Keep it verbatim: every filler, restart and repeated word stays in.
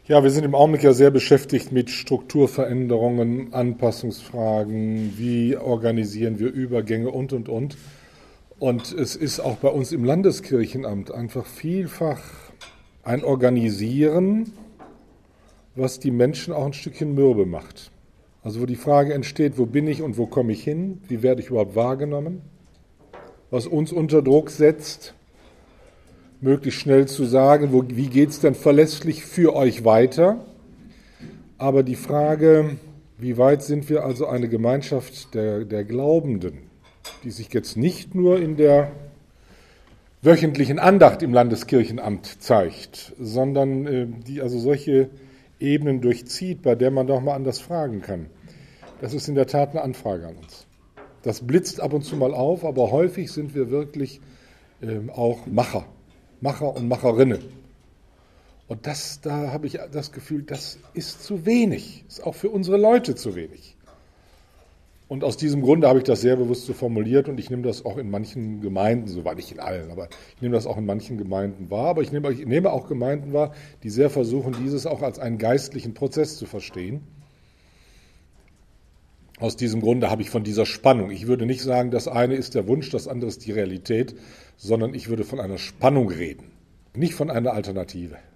Ja, wir sind im Augenblick ja sehr beschäftigt mit Strukturveränderungen, Anpassungsfragen, wie organisieren wir Übergänge und, und, und. Und es ist auch bei uns im Landeskirchenamt einfach vielfach ein Organisieren, was die Menschen auch ein Stückchen mürbe macht. Also wo die Frage entsteht, wo bin ich und wo komme ich hin, wie werde ich überhaupt wahrgenommen, was uns unter Druck setzt, möglichst schnell zu sagen, wo, wie geht es denn verlässlich für euch weiter. Aber die Frage, wie weit sind wir also eine Gemeinschaft der, der Glaubenden, die sich jetzt nicht nur in der wöchentlichen Andacht im Landeskirchenamt zeigt, sondern äh, die also solche Ebenen durchzieht, bei der man doch mal anders fragen kann. Das ist in der Tat eine Anfrage an uns. Das blitzt ab und zu mal auf, aber häufig sind wir wirklich äh, auch Macher. Macher und Macherinnen. Und das, da habe ich das Gefühl, das ist zu wenig, ist auch für unsere Leute zu wenig. Und aus diesem Grunde habe ich das sehr bewusst so formuliert und ich nehme das auch in manchen Gemeinden, soweit nicht in allen, aber ich nehme das auch in manchen Gemeinden wahr, aber ich nehme, ich nehme auch Gemeinden wahr, die sehr versuchen, dieses auch als einen geistlichen Prozess zu verstehen. Aus diesem Grunde habe ich von dieser Spannung, ich würde nicht sagen, das eine ist der Wunsch, das andere ist die Realität, sondern ich würde von einer Spannung reden, nicht von einer Alternative.